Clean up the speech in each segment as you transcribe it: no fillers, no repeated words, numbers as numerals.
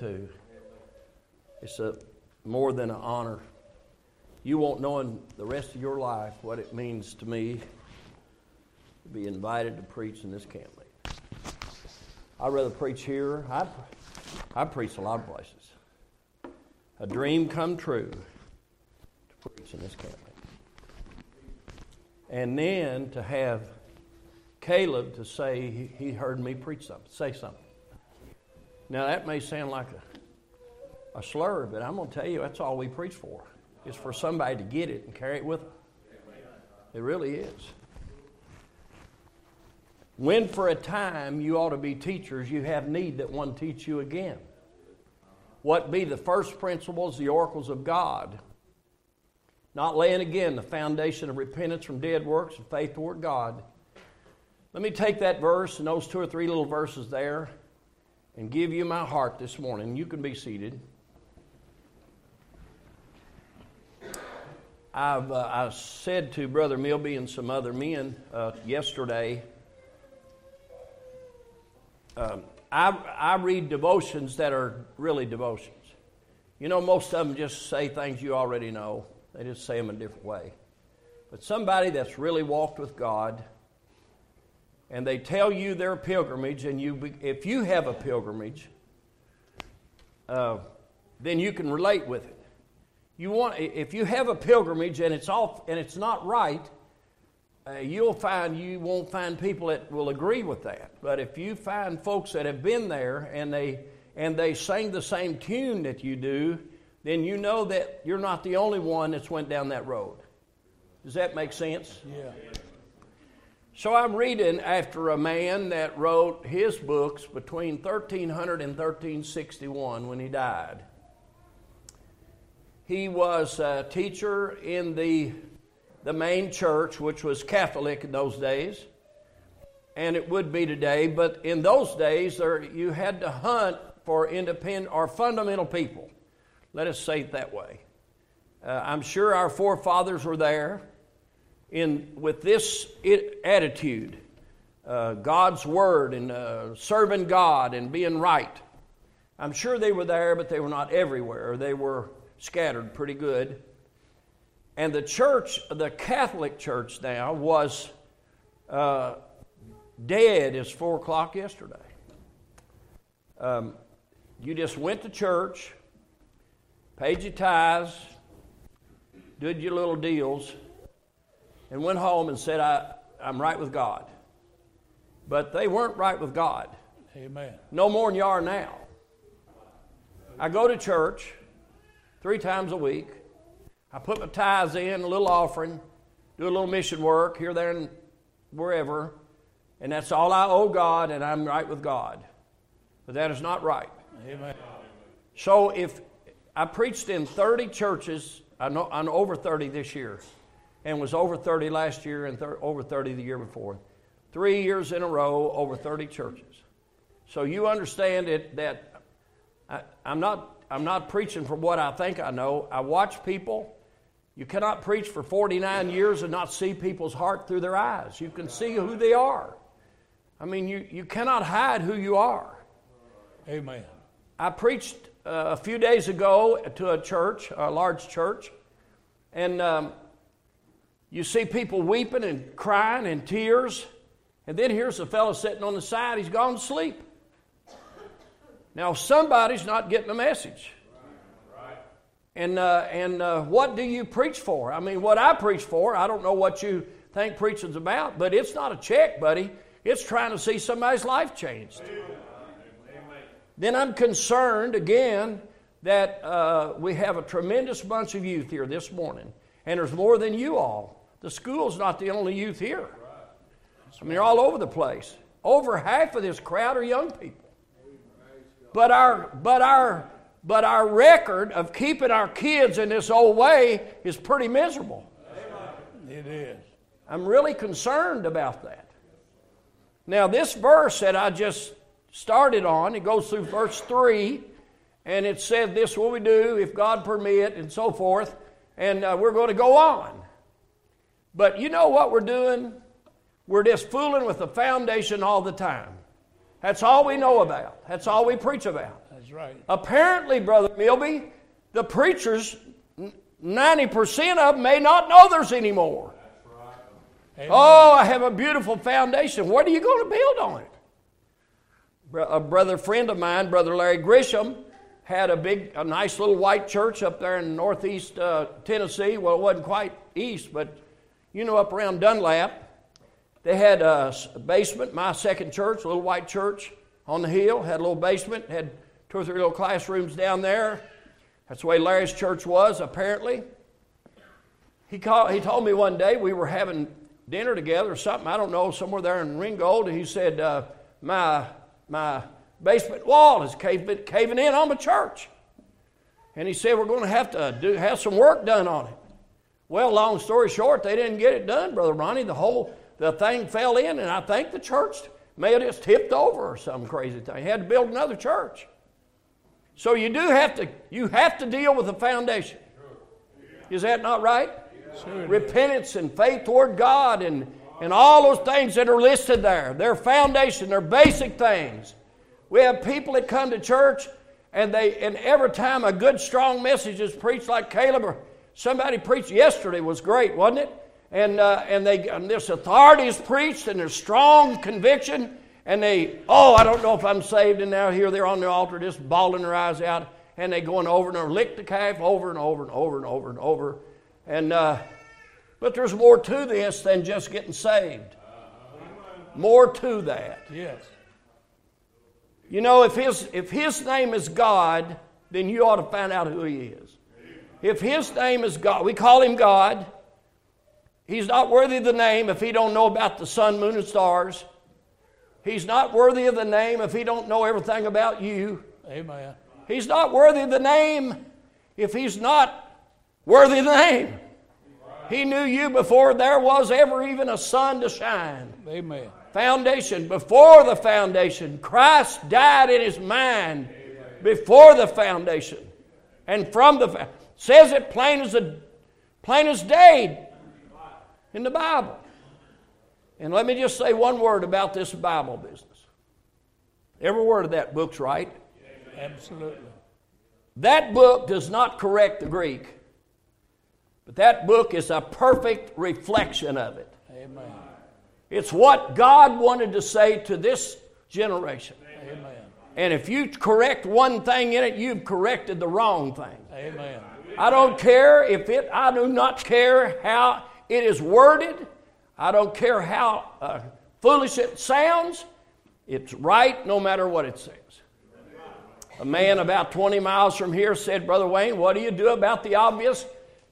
too. It's more than an honor. You won't know in the rest of your life what it means to me to be invited to preach in this camp meeting. I'd rather preach here. I preach a lot of places. A dream come true to preach in this camp meeting. And then to have Caleb to say he heard me preach something, say something. Now that may sound like a slur, but I'm going to tell you that's all we preach for. It's for somebody to get it and carry it with them. It really is. When for a time you ought to be teachers, you have need that one teach you again. What be the first principles, the oracles of God? Not laying again the foundation of repentance from dead works and faith toward God. Let me take that verse and those 2 or 3 little verses there and give you my heart this morning. You can be seated. I said to Brother Milby and some other men yesterday, I read devotions that are really devotions. You know, most of them just say things you already know. They just say them a different way. But somebody that's really walked with God, and they tell you their pilgrimage, and if you have a pilgrimage, then you can relate with it. If you have a pilgrimage and it's off and it's not right, you won't find people that will agree with that. But if you find folks that have been there and they sing the same tune that you do, then you know that you're not the only one that's went down that road. Does that make sense? Yeah. So I'm reading after a man that wrote his books between 1300 and 1361 when he died. He was a teacher in the main church, which was Catholic in those days, and it would be today. But in those days, you had to hunt for independent or fundamental people. Let us say it that way. I'm sure our forefathers were there with this attitude, God's Word and serving God and being right. I'm sure they were there, but they were not everywhere. They were scattered pretty good. And the church, the Catholic Church now, was dead as 4 o'clock yesterday. You just went to church, paid your tithes, did your little deals, and went home and said, I'm right with God. But they weren't right with God. Amen. No more than you are now. I go to church 3 times a week. I put my tithes in, a little offering, do a little mission work here, there, and wherever, and that's all I owe God, and I'm right with God. But that is not right. Amen. So if I preached in 30 churches, I'm over 30 this year, and was over 30 last year and over 30 the year before. 3 years in a row, over 30 churches. So you understand that I'm not preaching from what I think I know. I watch people. You cannot preach for 49 years and not see people's heart through their eyes. You can see who they are. I mean, you cannot hide who you are. Amen. I preached a few days ago to a church, a large church, and you see people weeping and crying and tears, and then here's a fellow sitting on the side. He's gone to sleep. Now, somebody's not getting the message. And what do you preach for? I mean, what I preach for, I don't know what you think preaching's about, but it's not a check, buddy. It's trying to see somebody's life changed. Amen. Then I'm concerned, again, that we have a tremendous bunch of youth here this morning, and there's more than you all. The school's not the only youth here. I mean, they're all over the place. Over half of this crowd are young people. But our record of keeping our kids in this old way is pretty miserable. It is. I'm really concerned about that. Now, this verse that I just started on, it goes through verse 3, and it said, this will we do if God permit, and so forth, and we're going to go on. But you know what we're doing? We're just fooling with the foundation all the time. That's all we know about. That's all we preach about. That's right. Apparently, Brother Milby, the preachers, 90% of them may not know there's any more. Amen. Oh, I have a beautiful foundation. What are you going to build on it? A brother friend of mine, Brother Larry Grisham, had a nice little white church up there in northeast Tennessee. Well, it wasn't quite east, but up around Dunlap. They had a basement, my second church, a little white church on the hill, had a little basement, had 2 or 3 little classrooms down there. That's the way Larry's church was, apparently. He told me one day, we were having dinner together or something, I don't know, somewhere there in Ringgold, and he said, my basement wall is caving in on the church. And he said, we're going to have some work done on it. Well, long story short, they didn't get it done, Brother Ronnie. The thing fell in, and I think the church may have just tipped over or some crazy thing. He had to build another church. So you have to deal with the foundation. Is that not right? Sure. Repentance and faith toward God and all those things that are listed there. Their foundation, their basic things. We have people that come to church and every time a good strong message is preached, like Caleb or somebody preached yesterday was great, wasn't it? And this authority is preached and there's strong conviction. And I don't know if I'm saved. And now here they're on the altar just bawling their eyes out. And they going over and over, lick the calf over and over and over and over and over. But there's more to this than just getting saved. More to that. Yes. If his name is God, then you ought to find out who he is. If his name is God, we call him God. He's not worthy of the name if he don't know about the sun, moon, and stars. He's not worthy of the name if he don't know everything about you. Amen. He's not worthy of the name if he's not worthy of the name. He knew you before there was ever even a sun to shine. Amen. Foundation, before the foundation. Christ died in his mind before the foundation. And from the says it plain as day in the Bible. And let me just say one word about this Bible business. Every word of that book's right. Absolutely. That book does not correct the Greek, but that book is a perfect reflection of it. Amen. It's what God wanted to say to this generation. Amen. And if you correct one thing in it, you've corrected the wrong thing. Amen. I do not care how it is worded. I don't care how foolish it sounds. It's right no matter what it says. A man about 20 miles from here said, Brother Wayne, what do you do about the obvious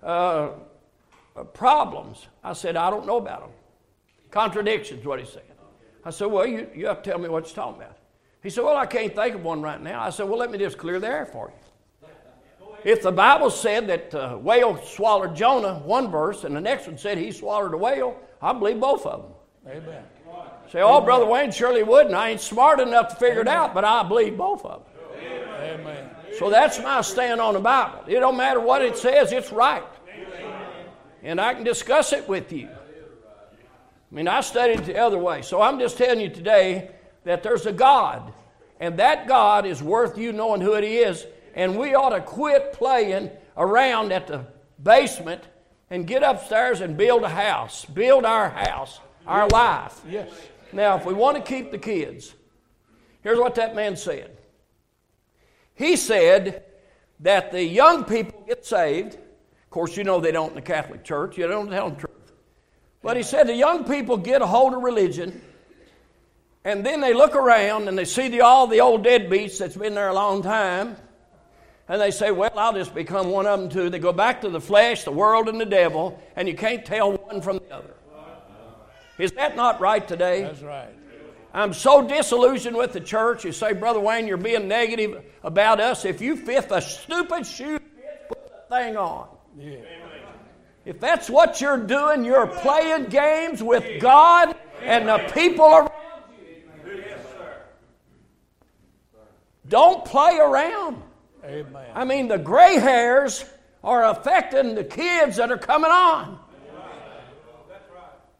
problems? I said, I don't know about them. Contradictions, what he said. I said, well, you have to tell me what you're talking about. He said, well, I can't think of one right now. I said, well, let me just clear the air for you. If the Bible said that the whale swallowed Jonah, one verse, and the next one said he swallowed a whale, I believe both of them. Amen. Say, oh, Brother Wayne, surely wouldn't. I ain't smart enough to figure it out, but I believe both of them. Amen. So that's my stand on the Bible. It don't matter what it says, it's right. And I can discuss it with you. I mean, I studied it the other way. So I'm just telling you today that there's a God. And that God is worth you knowing who it is. And we ought to quit playing around at the basement and get upstairs and build a house. Build our house, our life. Yes. Now, if we want to keep the kids, here's what that man said. He said that the young people get saved. Of course, you know they don't in the Catholic Church. You don't tell them the truth. But he said the young people get a hold of religion, and then they look around and they see all the old deadbeats that's been there a long time, and they say, well, I'll just become one of them too. They go back to the flesh, the world, and the devil, and you can't tell one from the other. Is that not right today? That's right. I'm so disillusioned with the church. You say, Brother Wayne, you're being negative about us. If you fit a stupid shoe, put the thing on. Yeah. If that's what you're doing, you're playing games with God and the people around you. Don't play around. Amen. I mean, the gray hairs are affecting the kids that are coming on.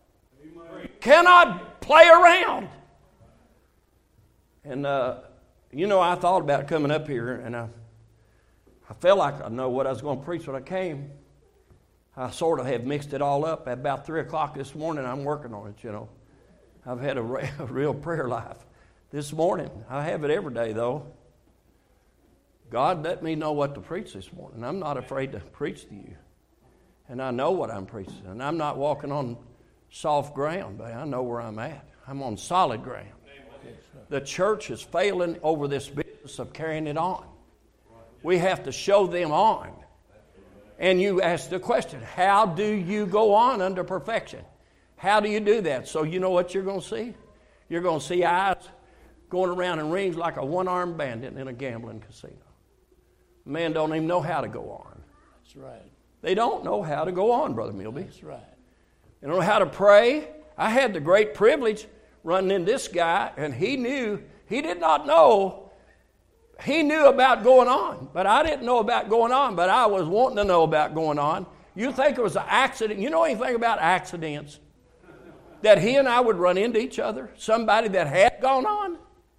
You cannot play around. And You know, I thought about coming up here, and I felt like I know what I was going to preach when I came. I sort of have mixed it all up. At about 3 o'clock this morning, I'm working on it, you know. I've had a real prayer life this morning. I have it every day, though. God let me know what to preach this morning. I'm not afraid to preach to you. And I know what I'm preaching. And I'm not walking on soft ground, but I know where I'm at. I'm on solid ground. The church is failing over this business of carrying it on. We have to show them on. And you ask the question, how do you go on under perfection? How do you do that? So you know what you're going to see? You're going to see eyes going around in rings like a one-armed bandit in a gambling casino. Man don't even know how to go on. That's right. They don't know how to go on, Brother Milby. That's right. They don't know how to pray. I had the great privilege running in this guy, and he did not know. He knew about going on, but I didn't know about going on, but I was wanting to know about going on. You think it was an accident? You know anything about accidents? That he and I would run into each other? Somebody that had gone on?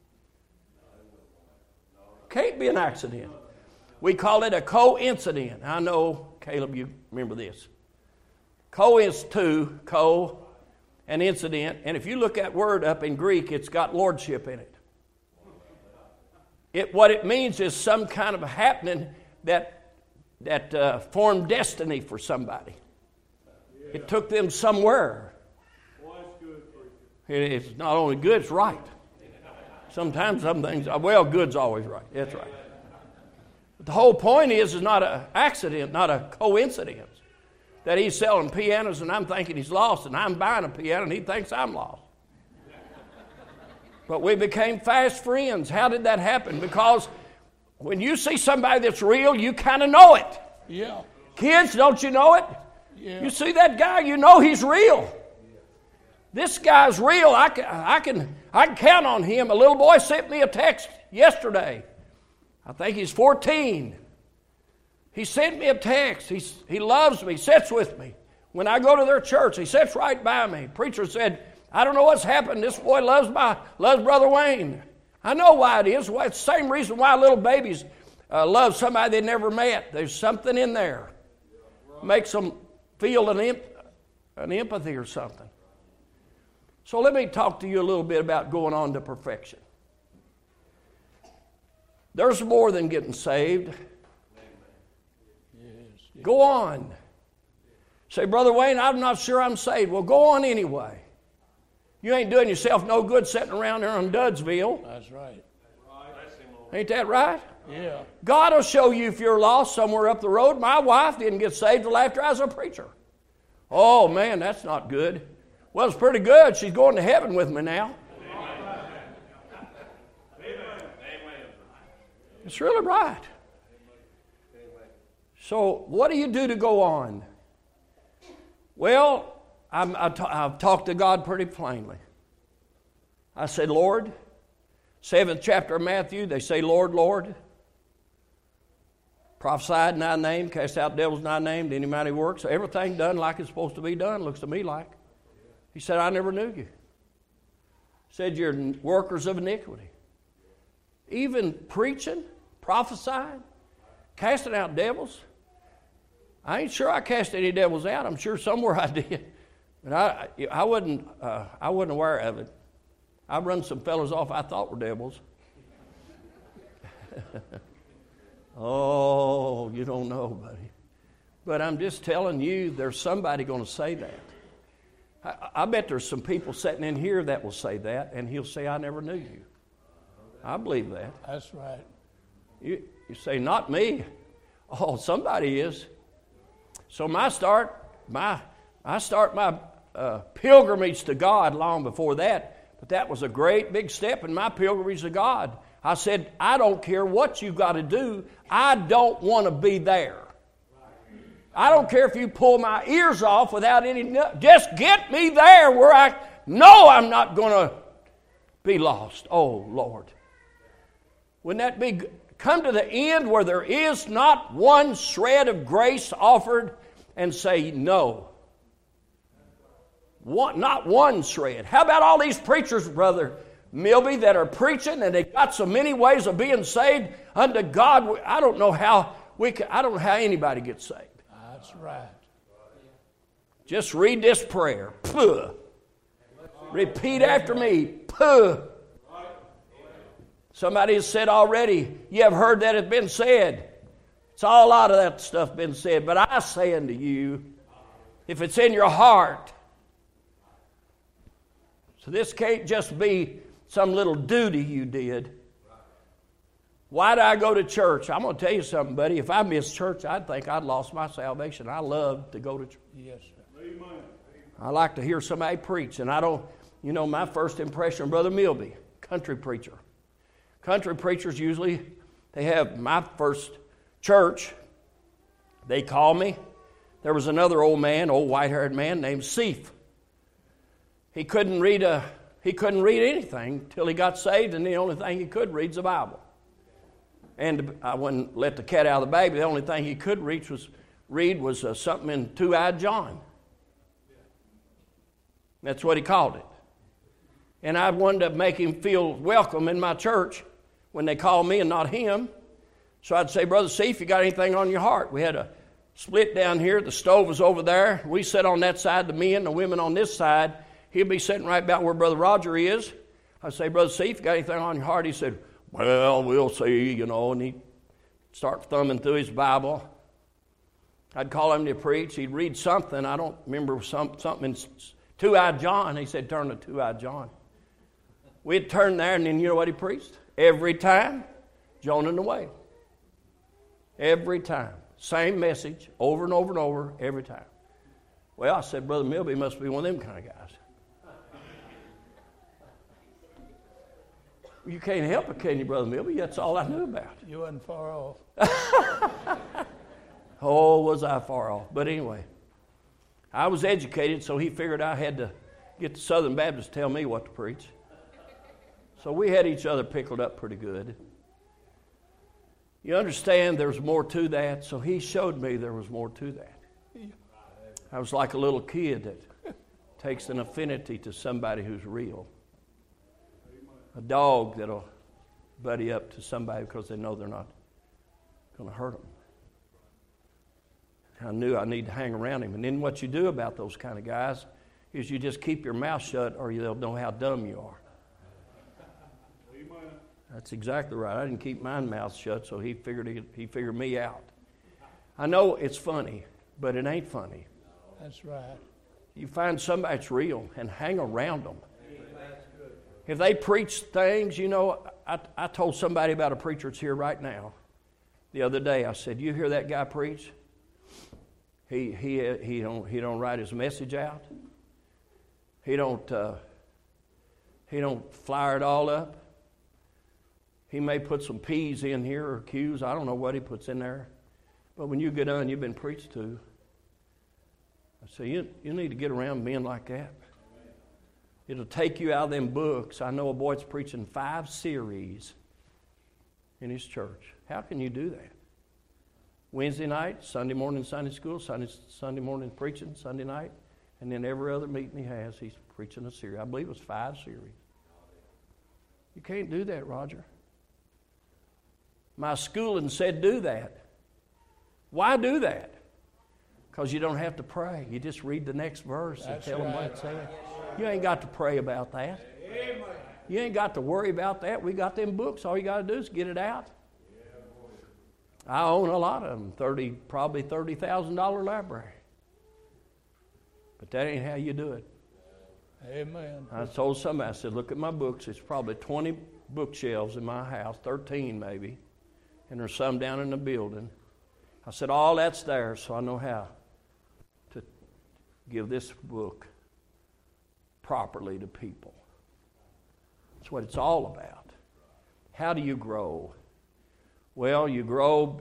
Can't be an accident. We call it a coincidence. I know, Caleb, you remember this. Co is two, an incident. And if you look that word up in Greek, it's got lordship in it. What it means is some kind of a happening that formed destiny for somebody. It took them somewhere. It's not only good, it's right. Sometimes some things, well, good's always right. That's right. But the whole point is not an accident, not a coincidence. That he's selling pianos and I'm thinking he's lost, and I'm buying a piano and he thinks I'm lost. But we became fast friends. How did that happen? Because when you see somebody that's real, you kind of know it. Yeah. Kids, don't you know it? Yeah. You see that guy, you know he's real. This guy's real. I can count on him. A little boy sent me a text yesterday. I think he's 14. He sent me a text. He loves me, sits with me. When I go to their church, he sits right by me. Preacher said, I don't know what's happened. This boy loves Brother Wayne. I know why it is. Well, it's the same reason why little babies love somebody they never met. There's something in there. Makes them feel an empathy or something. So let me talk to you a little bit about going on to perfection. There's more than getting saved. Yes. Go on. Say, Brother Wayne, I'm not sure I'm saved. Well, go on anyway. You ain't doing yourself no good sitting around there in Dudsville. That's right. Ain't that right? Yeah. God will show you if you're lost somewhere up the road. My wife didn't get saved till after I was a preacher. Oh, man, that's not good. Well, it's pretty good. She's going to heaven with me now. It's really right. So what do you do to go on? Well, I've talked to God pretty plainly. I said, Lord, 7th chapter of Matthew, they say, Lord, Lord. Prophesied in thy name, cast out devils in thy name, did any mighty works. So everything done like it's supposed to be done, looks to me like. He said, I never knew you. He said, you're workers of iniquity. Even preaching, prophesying, casting out devils. I ain't sure I cast any devils out. I'm sure somewhere I did. But I wasn't aware of it. I run some fellows off I thought were devils. Oh, you don't know, buddy. But I'm just telling you, there's somebody going to say that. I bet there's some people sitting in here that will say that, and he'll say, I never knew you. I believe that. That's right. You say, not me. Oh, somebody is. So I start my pilgrimage to God long before that, but that was a great big step in my pilgrimage to God. I said, I don't care what you got to do. I don't want to be there. I don't care if you pull my ears off without any... Just get me there where I know I'm not going to be lost. Oh, Lord. Wouldn't that be... Come to the end where there is not one shred of grace offered and say no. Not one shred. How about all these preachers, brother, Milby, that are preaching, and they got so many ways of being saved unto God. I don't know how anybody gets saved. That's right. Just read this prayer. Puh. Repeat after me. Puh. Somebody has said already, you have heard that it's been said. It's all out of that stuff been said. But I say unto you, if it's in your heart, so this can't just be some little duty you did. Why do I go to church? I'm going to tell you something, buddy. If I missed church, I'd think I'd lost my salvation. I love to go to church. Yes, sir. I like to hear somebody preach. And I don't, my first impression of Brother Milby, country preacher. Country preachers usually, they have my first church. They call me. There was another old white-haired man named Seif. He couldn't read anything till he got saved, and the only thing he could read is the Bible. And I wouldn't let the cat out of the bag, but the only thing he could read was something in Two-Eyed John. That's what he called it. And I wanted to make him feel welcome in my church when they called me and not him. So I'd say, Brother Seif, you got anything on your heart? We had a split down here. The stove was over there. We sat on that side, the men, the women on this side. He'd be sitting right about where Brother Roger is. I'd say, Brother Seif, you got anything on your heart? He said, well, we'll see, and he'd start thumbing through his Bible. I'd call him to preach. He'd read something. I don't remember something in Two-Eyed John. He said, turn to Two-Eyed John. We'd turn there, and then you know what he preached? Every time, Jonah and the whale. Every time. Same message, over and over and over, every time. Well, I said, Brother Milby must be one of them kind of guys. You can't help it, can you, Brother Milby? That's all I knew about. You wasn't far off. Oh, was I far off. But anyway, I was educated, so he figured I had to get the Southern Baptists to tell me what to preach. So we had each other pickled up pretty good. You understand there's more to that, so he showed me there was more to that. I was like a little kid that takes an affinity to somebody who's real. A dog that'll buddy up to somebody because they know they're not going to hurt them. I knew I need to hang around him. And then what you do about those kind of guys is you just keep your mouth shut or they'll know how dumb you are. That's exactly right. I didn't keep my mouth shut, so he figured me out. I know it's funny, but it ain't funny. That's right. You find somebody that's real and hang around them. If they preach things, I told somebody about a preacher that's here right now the other day. I said, "You hear that guy preach? He don't write his message out. He don't flyer it all up. He may put some P's in here or Q's. I don't know what he puts in there. But when you get done, you've been preached to. I say, you need to get around men like that. It'll take you out of them books. I know a boy that's preaching 5 series in his church. How can you do that? Wednesday night, Sunday morning Sunday school, Sunday morning preaching, Sunday night, and then every other meeting he has, he's preaching a series. I believe it was 5 series. You can't do that, Roger. My schooling said do that. Why do that? Because you don't have to pray. You just read the next verse and tell them what it says. You ain't got to pray about that. You ain't got to worry about that. We got them books. All you got to do is get it out. I own a lot of them, probably $30,000 library. But that ain't how you do it. Amen. I told somebody, I said, look at my books. It's probably 20 bookshelves in my house, 13 maybe, and there's some down in the building. I said, all that's there, so I know how to give this book properly to people. That's what it's all about. How do you grow? Well, you grow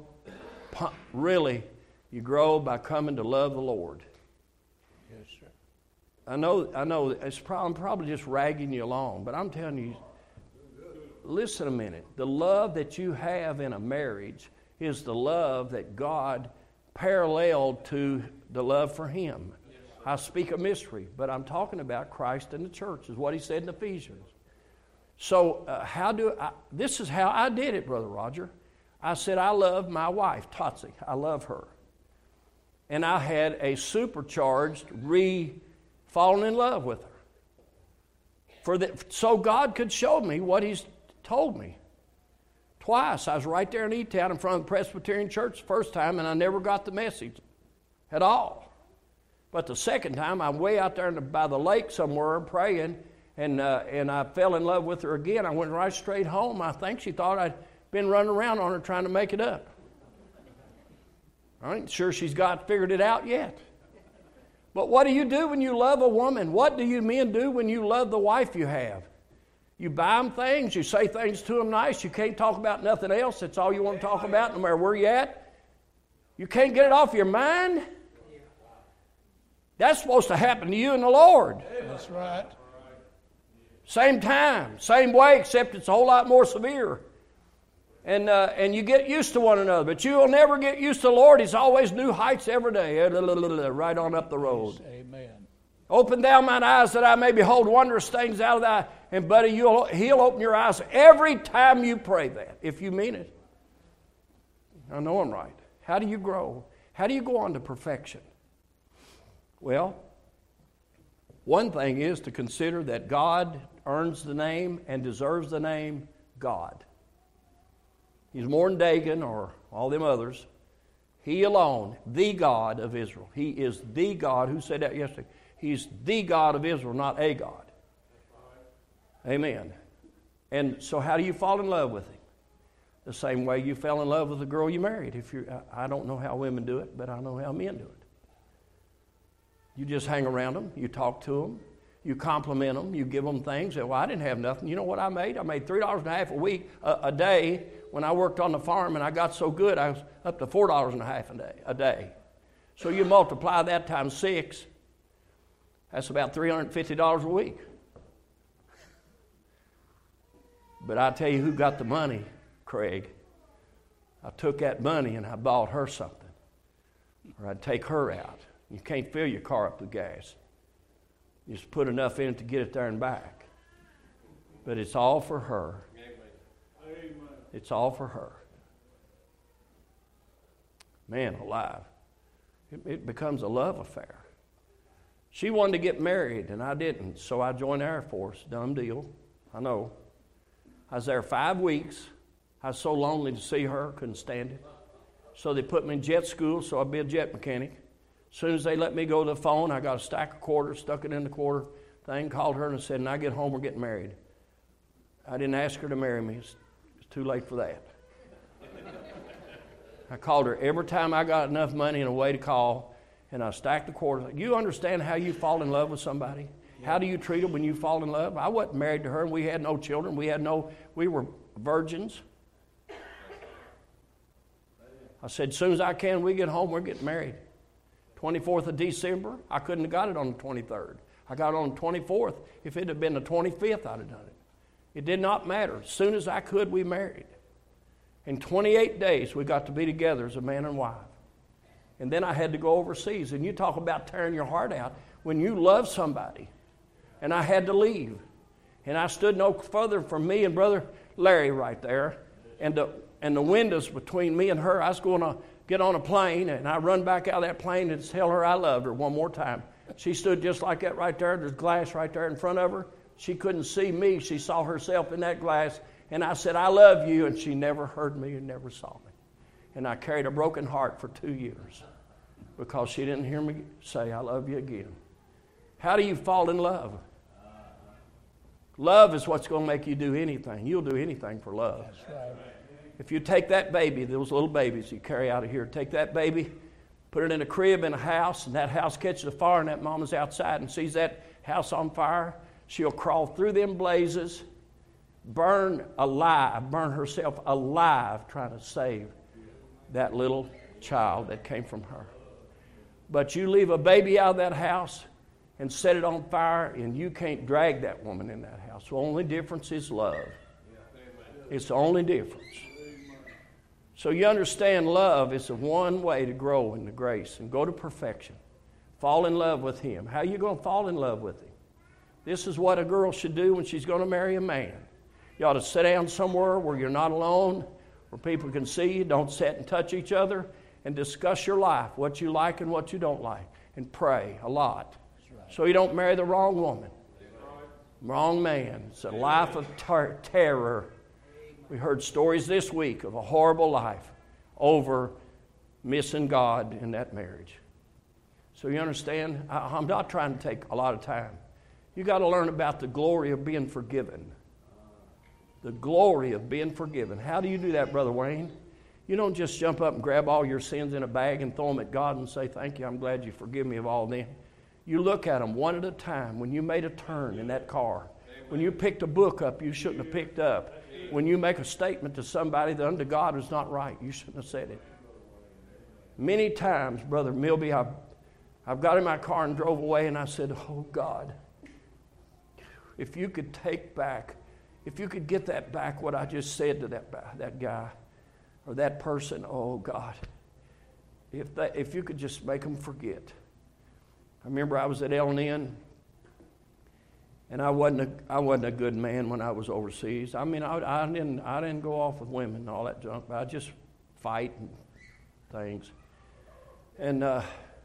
by coming to love the Lord. Yes, sir. I know I'm probably just ragging you along, but I'm telling you, listen a minute. The love that you have in a marriage is the love that God paralleled to the love for Him. I speak a mystery, but I'm talking about Christ and the church, is what He said in Ephesians. So this is how I did it, Brother Roger. I said, I love my wife, Totsie. I love her. And I had a supercharged falling in love with her. So God could show me what He's told me. Twice. I was right there in E-Town in front of the Presbyterian Church the first time, and I never got the message at all. But the second time, I'm way out there by the lake somewhere praying, and I fell in love with her again. I went right straight home. I think she thought I'd been running around on her trying to make it up. I ain't sure she's figured it out yet. But what do you do when you love a woman? What do you men do when you love the wife you have? You buy them things. You say things to them nice. You can't talk about nothing else. That's all you want to talk about, no matter where you're at. You can't get it off your mind. That's supposed to happen to you and the Lord. That's right. Same time, same way, except it's a whole lot more severe. And you get used to one another. But you will never get used to the Lord. He's always new heights every day, right on up the road. Amen. Open thou mine eyes that I may behold wondrous things out of thy... And buddy, He'll open your eyes every time you pray that, if you mean it. I know I'm right. How do you grow? How do you go on to perfection? Well, one thing is to consider that God earns the name and deserves the name God. He's more than Dagon or all them others. He alone, the God of Israel. He is the God. Who said that yesterday? He's the God of Israel, not a God. Amen. And so how do you fall in love with Him? The same way you fell in love with the girl you married. I don't know how women do it, but I know how men do it. You just hang around them. You talk to them. You compliment them. You give them things. Well, I didn't have nothing. You know what I made? I made $3.50 a day when I worked on the farm, and I got so good I was up to $4.50 a day. So you multiply that times 6. That's about $350 a week. But I tell you who got the money, Craig. I took that money and I bought her something. Or I'd take her out. You can't fill your car up with gas. You just put enough in it to get it there and back. But it's all for her. Amen. It's all for her. Man alive. It becomes a love affair. She wanted to get married and I didn't, so I joined the Air Force. Dumb deal. I know. I was there 5 weeks. I was so lonely to see her, couldn't stand it. So they put me in jet school, so I'd be a jet mechanic. As soon as they let me go to the phone, I got a stack of quarters, stuck it in the quarter thing, called her and said, "When I get home, we're getting married." I didn't ask her to marry me. It's too late for that. I called her every time I got enough money and a way to call, and I stacked the quarters. You understand how you fall in love with somebody? How do you treat them when you fall in love? I wasn't married to her, and we had no children. We were virgins. I said, as soon as I can, we get home, we're getting married. 24th of December, I couldn't have got it on the 23rd. I got it on the 24th. If it had been the 25th, I'd have done it. It did not matter. As soon as I could, we married. In 28 days, we got to be together as a man and wife. And then I had to go overseas. And you talk about tearing your heart out. When you love somebody, and I had to leave. And I stood no further from me and Brother Larry right there. And the windows between me and her, I was going to get on a plane, and I run back out of that plane and tell her I loved her one more time. She stood just like that right there. There's glass right there in front of her. She couldn't see me. She saw herself in that glass. And I said, "I love you." And she never heard me and never saw me. And I carried a broken heart for 2 years because she didn't hear me say, "I love you" again. How do you fall in love? Love is what's going to make you do anything. You'll do anything for love. That's right. If you take that baby, those little babies you carry out of here, take that baby, put it in a crib in a house, and that house catches a fire, and that mama's outside and sees that house on fire, she'll crawl through them blazes, burn herself alive trying to save that little child that came from her. But you leave a baby out of that house and set it on fire, and you can't drag that woman in that house. The only difference is love. It's the only difference. So you understand love is the one way to grow in the grace and go to perfection. Fall in love with Him. How are you going to fall in love with Him? This is what a girl should do when she's going to marry a man. You ought to sit down somewhere where you're not alone, where people can see you. Don't sit and touch each other, and discuss your life, what you like and what you don't like, and pray a lot. So you don't marry the wrong woman, wrong man. It's a life of terror. We heard stories this week of a horrible life over missing God in that marriage. So you understand, I'm not trying to take a lot of time. You got to learn about the glory of being forgiven. The glory of being forgiven. How do you do that, Brother Wayne? You don't just jump up and grab all your sins in a bag and throw them at God and say, thank you, I'm glad you forgive me of all them. You look at them one at a time. When you made a turn in that car, when you picked a book up you shouldn't have picked up, when you make a statement to somebody that unto God is not right, you shouldn't have said it. Many times, Brother Milby, I've got in my car and drove away, and I said, oh, God, if you could take back, if you could get that back, what I just said to that guy or that person, oh, God, if you could just make them forget. I remember I was at LN, and I wasn't a good man when I was overseas. I mean, I didn't go off with women and all that junk, but I just fight and things. And I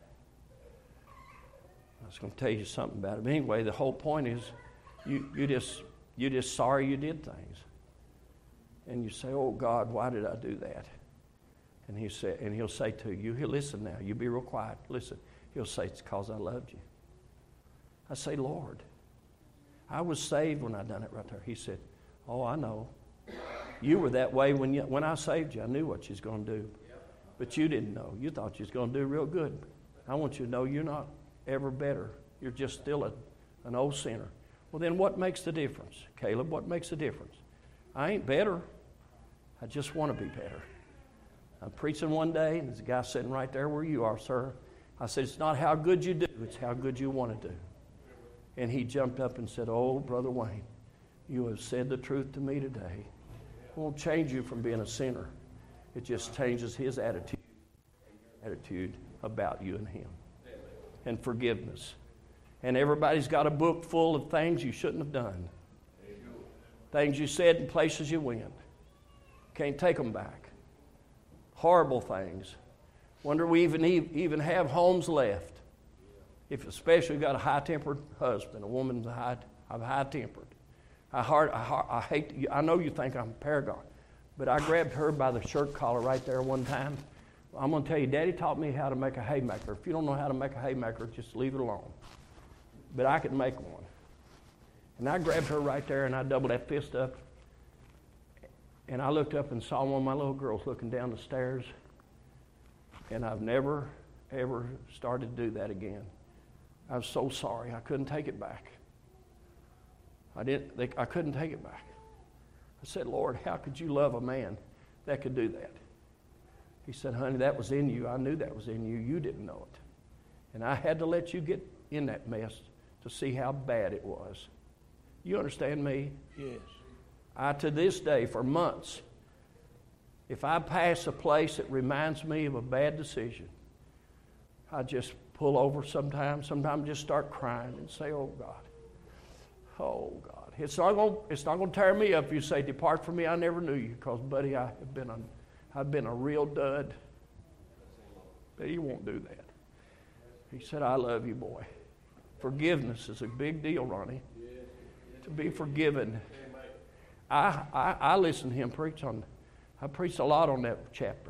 was going to tell you something about it. But anyway, the whole point is you're just sorry you did things. And you say, oh, God, why did I do that? And he'll say to you, listen now, you be real quiet, listen. He'll say, it's because I loved you. I say, Lord, I was saved when I done it right there. He said, oh, I know. You were that way when I saved you. I knew what you was going to do. But you didn't know. You thought you was going to do real good. I want you to know you're not ever better. You're just still an old sinner. Well, then what makes the difference? Caleb, what makes the difference? I ain't better. I just want to be better. I'm preaching one day, and there's a guy sitting right there where you are, sir. I said, it's not how good you do, it's how good you want to do. And he jumped up and said, oh, Brother Wayne, you have said the truth to me today. It won't change you from being a sinner. It just changes his attitude about you and him. And forgiveness. And everybody's got a book full of things you shouldn't have done. Things you said and places you went. Can't take them back. Horrible things. Wonder we even have homes left. If especially got a high-tempered husband, a woman's high-tempered. I know you think I'm a paragon, but I grabbed her by the shirt collar right there one time. I'm going to tell you, Daddy taught me how to make a haymaker. If you don't know how to make a haymaker, just leave it alone. But I could make one. And I grabbed her right there, and I doubled that fist up. And I looked up and saw one of my little girls looking down the stairs. And I've never, ever started to do that again. I was so sorry. I couldn't take it back. I couldn't take it back. I said, Lord, how could you love a man that could do that? He said, honey, that was in you. I knew that was in you. You didn't know it. And I had to let you get in that mess to see how bad it was. You understand me? Yes. To this day, for months, if I pass a place that reminds me of a bad decision, I just pull over sometimes just start crying and say, oh, God. Oh, God. It's not going to tear me up if you say, depart from me, I never knew you, because, buddy, I've been a real dud. But he won't do that. He said, I love you, boy. Forgiveness is a big deal, Ronnie. To be forgiven. I listened to him preach on, I preached a lot on that chapter.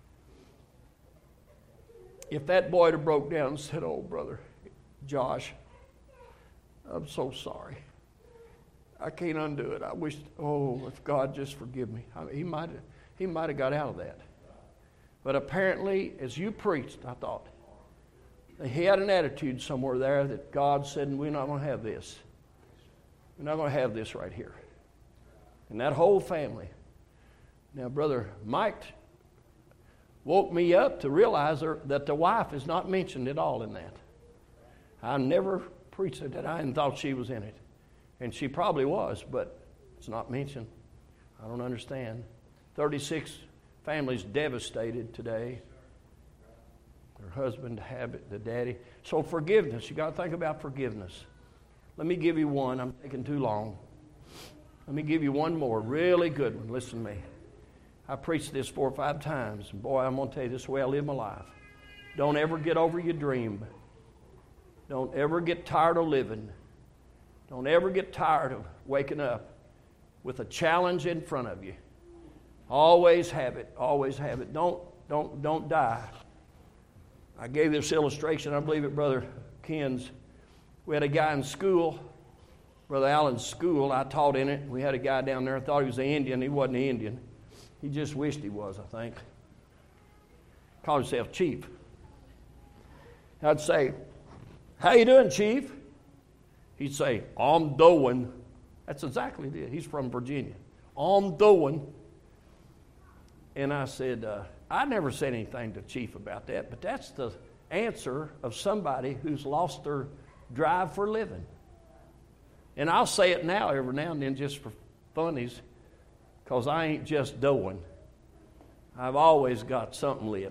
If that boy had broke down and said, oh, Brother Josh, I'm so sorry. I can't undo it. I wish, if God just forgive me. He might have got out of that. But apparently, as you preached, I thought, he had an attitude somewhere there that God said, we're not going to have this. We're not going to have this right here. And that whole family. Now, Brother Mike woke me up to realize that the wife is not mentioned at all in that. I never preached it that I hadn't thought she was in it. And she probably was, but it's not mentioned. I don't understand. 36 families devastated today. Their husband, the daddy. So forgiveness. You got to think about forgiveness. Let me give you one. I'm taking too long. Let me give you one more, really good one. Listen to me. I preached this 4 or 5 times. And boy, I'm going to tell you, this is the way I live my life. Don't ever get over your dream. Don't ever get tired of living. Don't ever get tired of waking up with a challenge in front of you. Always have it. Always have it. Don't die. I gave this illustration, I believe at Brother Ken's. We had a guy in school, Brother Allen's school. I taught in it. We had a guy down there, thought he was an Indian. He wasn't an Indian. He just wished he was, I think. Called himself Chief. I'd say, "How you doing, Chief?" He'd say, "I'm doing." That's exactly it. He's from Virginia. "I'm doing." And I said, I never said anything to Chief about that, but that's the answer of somebody who's lost their drive for living. And I'll say it now every now and then just for funnies, because I ain't just doing. I've always got something lit.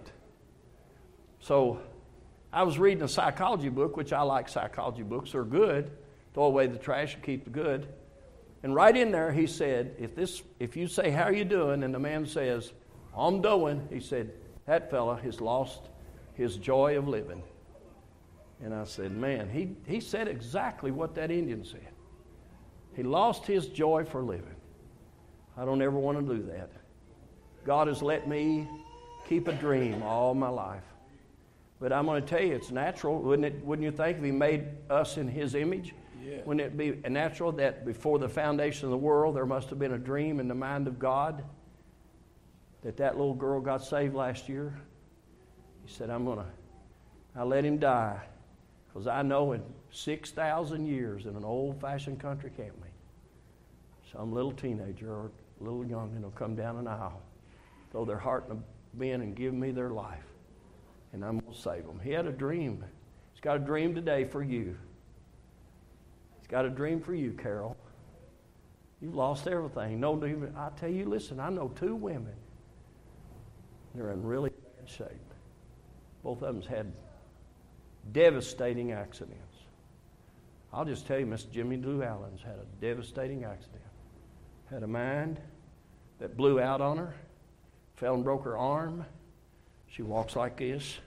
So I was reading a psychology book, which I like psychology books. They're good. Throw away the trash and keep the good. And right in there he said, if you say, "How are you doing?" and the man says, "I'm doing," he said, that fella has lost his joy of living. And I said, man, he said exactly what that Indian said. He lost his joy for living. I don't ever want to do that. God has let me keep a dream all my life. But I'm going to tell you, it's natural. Wouldn't you think if He made us in His image? Yeah. Wouldn't it be natural that before the foundation of the world there must have been a dream in the mind of God that little girl got saved last year? He said, I'll let him die, because I know in 6,000 years in an old-fashioned country camp meeting, some little teenager or little young'un will come down an aisle, throw their heart in a bin and give me their life, and I'm going to save them. He had a dream. He's got a dream today for you. He's got a dream for you, Carol. You've lost everything. I tell you, listen, I know 2 women. They're in really bad shape. Both of them's had devastating accidents. I'll just tell you, Miss Jimmy Lou Allen's had a devastating accident. Had a mine that blew out on her, fell and broke her arm. She walks like this.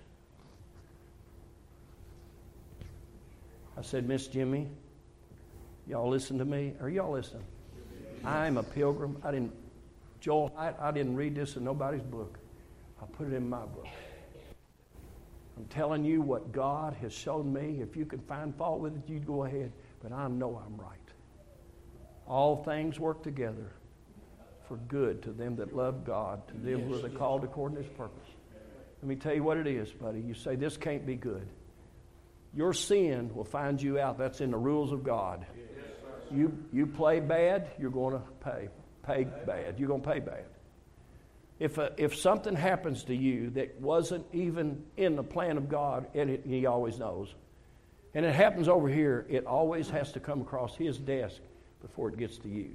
I said, "Miss Jimmy, y'all listen to me? Are y'all listening? I'm a pilgrim. I didn't read this in nobody's book. I put it in my book. I'm telling you what God has shown me. If you can find fault with it, you go ahead. But I know I'm right. All things work together for good to them that love God, to them who are called according to His purpose." Let me tell you what it is, buddy. You say, "This can't be good." Your sin will find you out. That's in the rules of God. You play bad, you're going to pay bad. You're going to pay bad. If something happens to you that wasn't even in the plan of God, and He always knows, and it happens over here, it always has to come across His desk before it gets to you.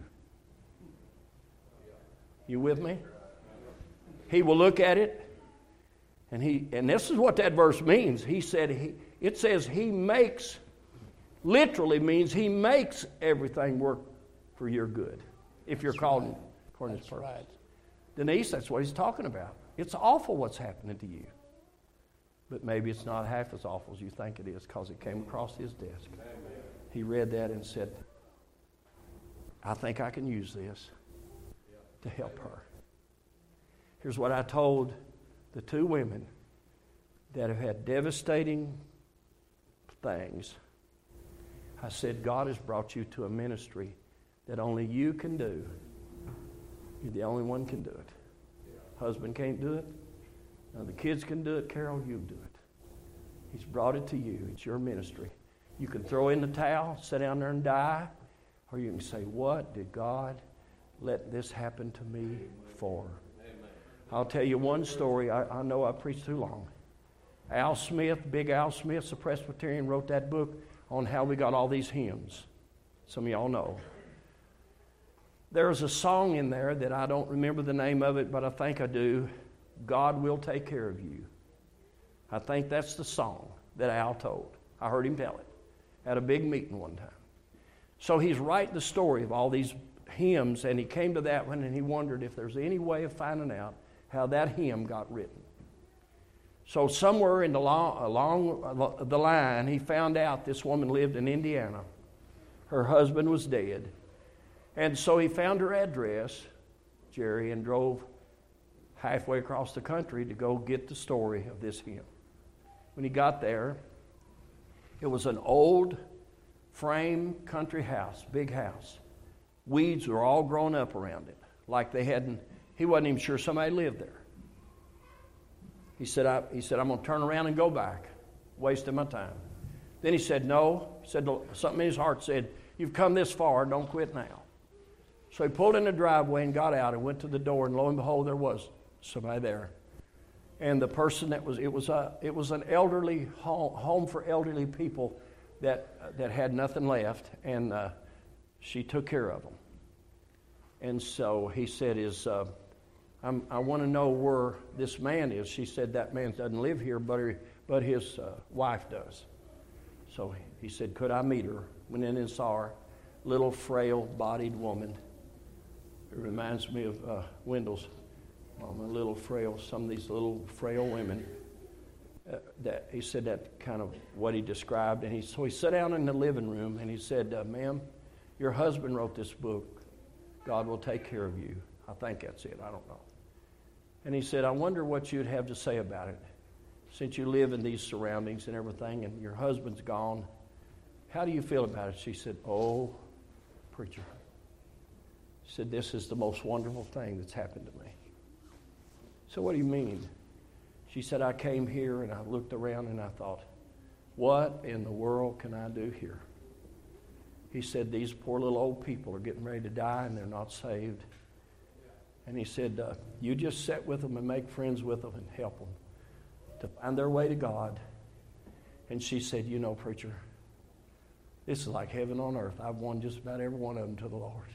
You with me? He will look at it, and this is what that verse means. He said, it says He makes, literally means He makes everything work for your good, if you're called according to His purpose. Right. Denise, that's what he's talking about. It's awful what's happening to you. But maybe it's not half as awful as you think it is, because it came across his desk. He read that and said, "I think I can use this to help her." Here's what I told the 2 women that have had devastating things. I said, "God has brought you to a ministry that only you can do. You're the only one can do it. Husband can't do it. None of the kids can do it. Carol, you do it. He's brought it to you. It's your ministry. You can throw in the towel, sit down there and die, or you can say, what did God let this happen to me for? I'll tell you one story. I know I preached too long. Al Smith, Big Al Smith, the Presbyterian, wrote that book on how we got all these hymns. Some of y'all know. There's a song in there that I don't remember the name of it, but I think I do. God will take care of you. I think that's the song that Al told. I heard him tell it at a big meeting one time. So he's writing the story of all these hymns, and he came to that one, and he wondered if there's any way of finding out how that hymn got written. So somewhere along the line, he found out this woman lived in Indiana. Her husband was dead. And so he found her address, Jerry, and drove halfway across the country to go get the story of this hymn. When he got there, it was an old frame country house, big house. Weeds were all grown up around it, like he wasn't even sure somebody lived there. He said, I'm going to turn around and go back, wasting my time. Then he said, no. He said, something in his heart said, you've come this far, don't quit now. So he pulled in the driveway and got out and went to the door, and lo and behold, there was somebody there. And the person it was an elderly home for elderly people that had nothing left, and she took care of them. And so he said, I want to know where this man is. She said, that man doesn't live here, but his wife does. So he said, could I meet her? Went in and saw her, little frail-bodied woman. It reminds me of Wendell's mom, some of these little frail women. That he said that kind of what he described. And so he sat down in the living room, and he said, ma'am, your husband wrote this book. God will take care of you. I think that's it. I don't know. And he said, I wonder what you'd have to say about it. Since you live in these surroundings and everything, and your husband's gone, how do you feel about it? She said, oh, preacher. She said, this is the most wonderful thing that's happened to me. So what do you mean? She said, I came here and I looked around and I thought, what in the world can I do here? He said, these poor little old people are getting ready to die and they're not saved. And he said, you just sit with them and make friends with them and help them to find their way to God. And she said, you know, preacher, this is like heaven on earth. I've won just about every one of them to the Lord.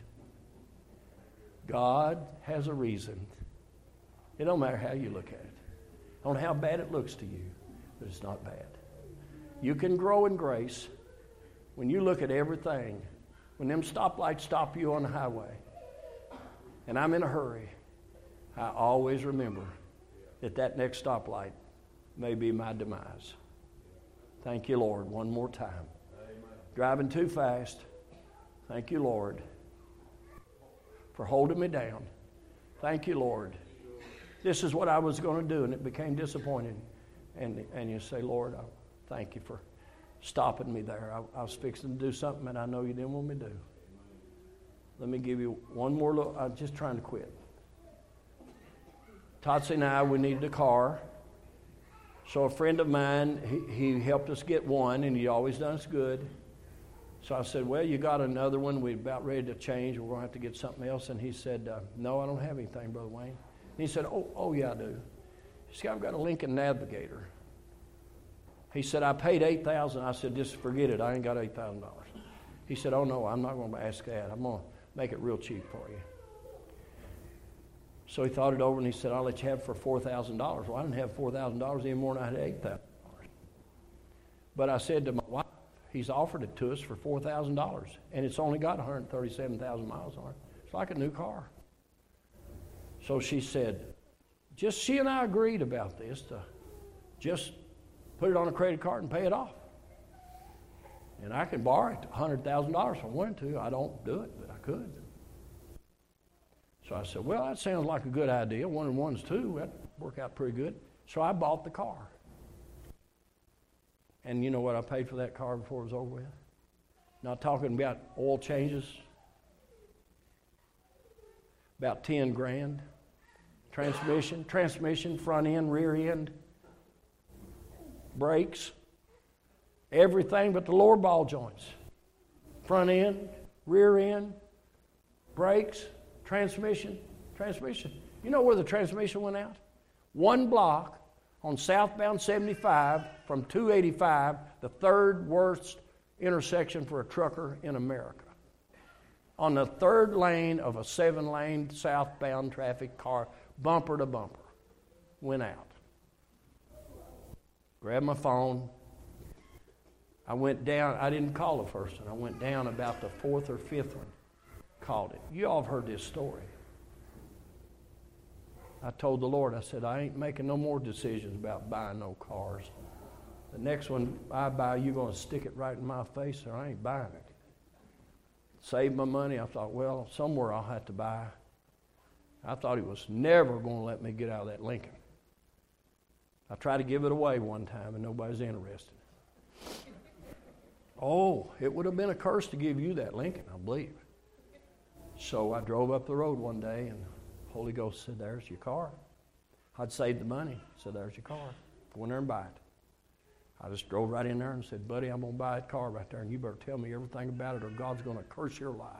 God has a reason. It don't matter how you look at it. I don't know how bad it looks to you, but it's not bad. You can grow in grace when you look at everything. When them stoplights stop you on the highway, and I'm in a hurry, I always remember that next stoplight may be my demise. Thank you, Lord, one more time. Amen. Driving too fast. Thank you, Lord, for holding me down. Thank you, Lord. This is what I was going to do, and it became disappointing. And you say, Lord, I thank you for stopping me there. I was fixing to do something that I know you didn't want me to do. Let me give you one more look. I'm just trying to quit. Totsie and I, we needed a car. So a friend of mine, he helped us get one, and he always done us good. So I said, well, you got another one. We're about ready to change. We're going to have to get something else. And he said, no, I don't have anything, Brother Wayne. And he said, oh, yeah, I do. He said, I've got a Lincoln Navigator. He said, I paid $8,000. I said, just forget it. I ain't got $8,000. He said, oh, no, I'm not going to ask that. I'm going to make it real cheap for you. So he thought it over, and he said, I'll let you have it for $4,000. Well, I didn't have $4,000 anymore than I had $8,000. But I said to my wife, he's offered it to us for $4,000, and it's only got 137,000 miles on it. It's like a new car. So she said, she and I agreed about this, to just put it on a credit card and pay it off. And I could borrow it $100,000 if I wanted to. I don't do it, but I could. So I said, well, that sounds like a good idea. 1 and 1's 2. That'd work out pretty good. So I bought the car. And you know what I paid for that car before it was over with? Not talking about oil changes. About 10 grand. Transmission, front end, rear end, brakes, everything but the lower ball joints. Front end, rear end, brakes, transmission. You know where the transmission went out? 1 block on southbound 75 from 285, the third worst intersection for a trucker in America. On the third lane of a 7-lane southbound traffic car, bumper to bumper, went out. Grabbed my phone. I went down. I didn't call the first one. I went down about the 4th or 5th one. called it. You all have heard this story. I told the Lord, I said, I ain't making no more decisions about buying no cars. The next one I buy, you're going to stick it right in my face, or I ain't buying it. Saved my money. I thought, well, somewhere I'll have to buy. I thought he was never going to let me get out of that Lincoln. I tried to give it away one time, and nobody's interested. Oh, it would have been a curse to give you that Lincoln, I believe. So I drove up the road one day, and the Holy Ghost said, there's your car. I'd saved the money. Said, there's your car. Go in there and buy it. I just drove right in there and said, buddy, I'm going to buy that car right there, and you better tell me everything about it, or God's going to curse your life.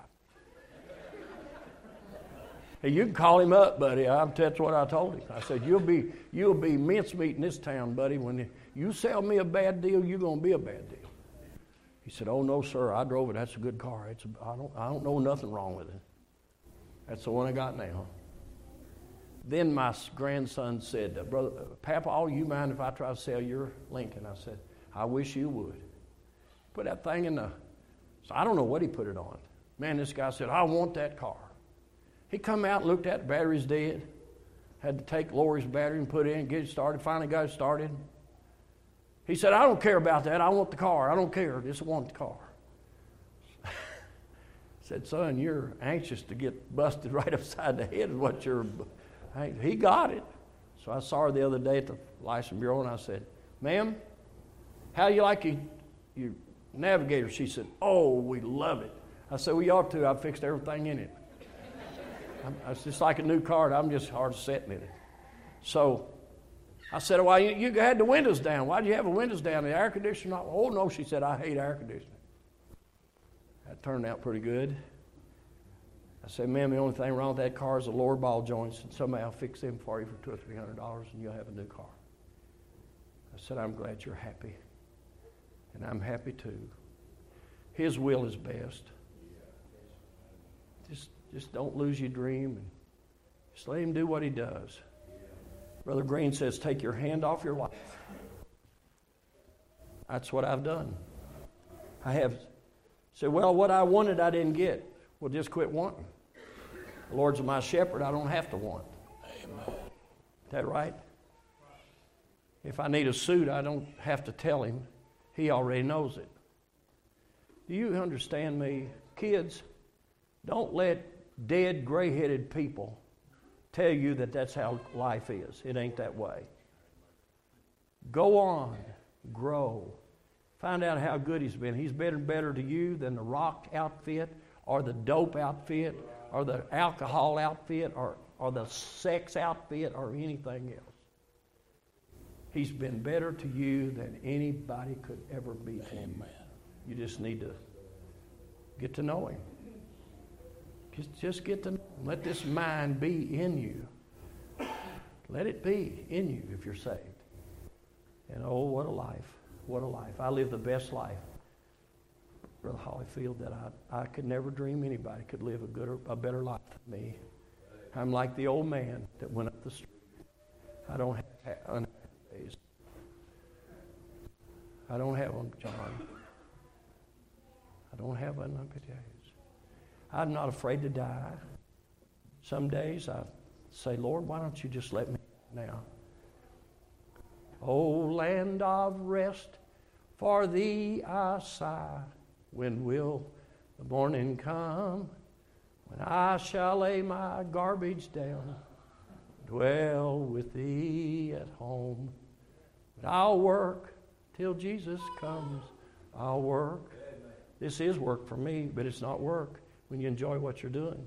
Hey, you can call him up, buddy. That's what I told him. I said, you'll be mincemeat in this town, buddy. When you sell me a bad deal, you're going to be a bad deal. He said, oh, no, sir. I drove it. That's a good car. I don't know nothing wrong with it. That's the one I got now. Then my grandson said, Brother, Papa, you mind if I try to sell your Lincoln? I said, I wish you would. Put that thing in the... So I don't know what he put it on. Man, this guy said, I want that car. He come out and looked at the battery's dead. Had to take Lori's battery and put it in, get it started. Finally got it started. He said, I don't care about that. I want the car. I don't care. Just want the car. I said, son, you're anxious to get busted right upside the head is what you're... He got it. So I saw her the other day at the License Bureau, and I said, ma'am, how do you like your Navigator? She said, oh, we love it. I said, well, you ought to. I fixed everything in it. It's just like a new car. I'm just hard setting in it. So I said, well, you had the windows down. Why did you have the windows down? The air conditioner not? Oh, no, she said, I hate air conditioning. That turned out pretty good. I said, ma'am, the only thing wrong with that car is the lower ball joints, and somebody will fix them for you for $200 or $300, and you'll have a new car. I said, I'm glad you're happy, and I'm happy too. His will is best. Just don't lose your dream, and just let him do what he does. Brother Green says, take your hand off your life. That's what I've done. I have said, well, what I wanted I didn't get. Well, just quit wanting. The Lord's my shepherd. I don't have to want. Amen. Is that right? If I need a suit, I don't have to tell him. He already knows it. Do you understand me? Kids, don't let dead, gray-headed people tell you that that's how life is. It ain't that way. Go on. Grow. Find out how good he's been. He's been better to you than the rock outfit, or the dope outfit, or the alcohol outfit, or the sex outfit, or anything else. He's been better to you than anybody could ever be to you. Amen. You just need to get to know him. Just get to know him. Let this mind be in you. Let it be in you if you're saved. And oh, what a life. What a life. I live the best life, Brother Hollyfield, that I could never dream anybody could live a better life than me. I'm like the old man that went up the street. I don't have unhappy days. I don't have them, John. I don't have unhappy days. I'm not afraid to die. Some days I say, Lord, why don't you just let me now? O land of rest, for thee I sigh. When will the morning come, when I shall lay my garbage down, dwell with thee at home? But I'll work till Jesus comes. I'll work. This is work for me, but it's not work when you enjoy what you're doing.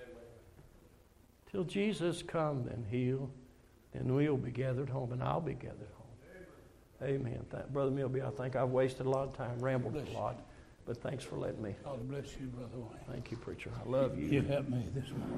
Till Jesus comes, then we'll be gathered home, and I'll be gathered home. Amen. Brother Milby, I think I've wasted a lot of time, rambled a lot. But thanks for letting me. God bless you, Brother Wayne. Thank you, preacher. I love you. You helped me this morning.